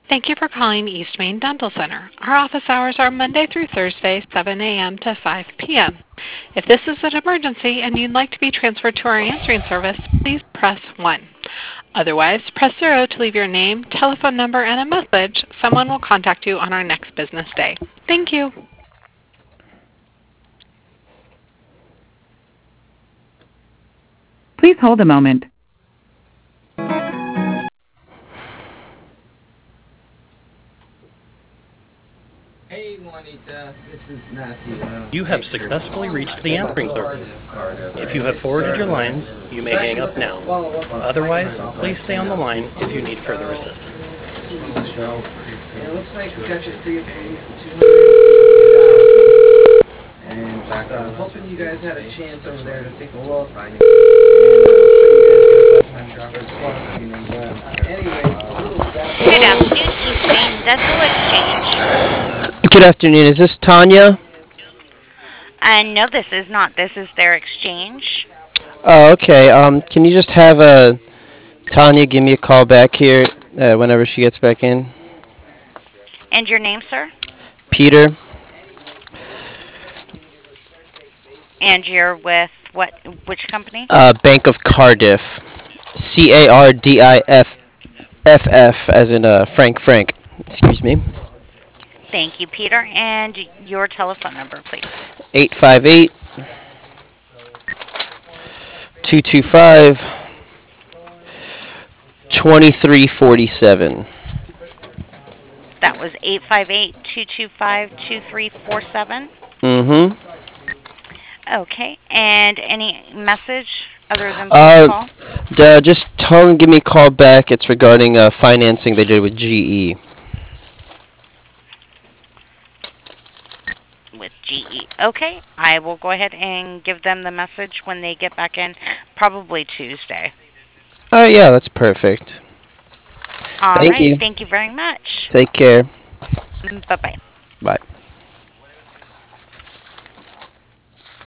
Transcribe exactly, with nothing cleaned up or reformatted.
Thank you for calling East Main Dental Center. Our office hours are Monday through Thursday, seven a m to five p m If this is an emergency and you'd like to be transferred to our answering service, please press one. Otherwise, press zero to leave your name, telephone number, and a message. Someone will contact you on our next business day. Thank you. Please hold a moment. Hey, Juanita, this is Matthew. Uh, You have successfully reached the answering service. If you have forwarded your line, you may hang up now. Otherwise, please stay on the line if you need further assistance. It looks like we got you pre-approved for two hundred thousand. And just uh, hoping you guys had a chance over there to take a look. And uh, so you guys got that. Anyway, a little Good afternoon, East Main Dental Exchange. Good afternoon. Is this Tanya? Uh, no, this is not. This is their exchange. Oh, okay. Um, can you just have uh, Tanya give me a call back here uh, whenever she gets back in? And your name, sir? Peter. And you're with what? Which company? Uh, Bank of Cardiff. C A R D I F F F, as in uh, Frank Frank. Excuse me. Thank you, Peter. And your telephone number, please. eight five eight, two two five, two three four seven. That was eight five eight, two two five, two three four seven. Mm-hmm. Okay. And any message other than Uh, call? d- just tell them give me a call back. It's regarding uh, financing they did with G E. With G E. Okay. I will go ahead and give them the message when they get back in, probably Tuesday. Oh, yeah, that's perfect. All Thank right. you. Thank you very much. Take care. Bye-bye. Bye.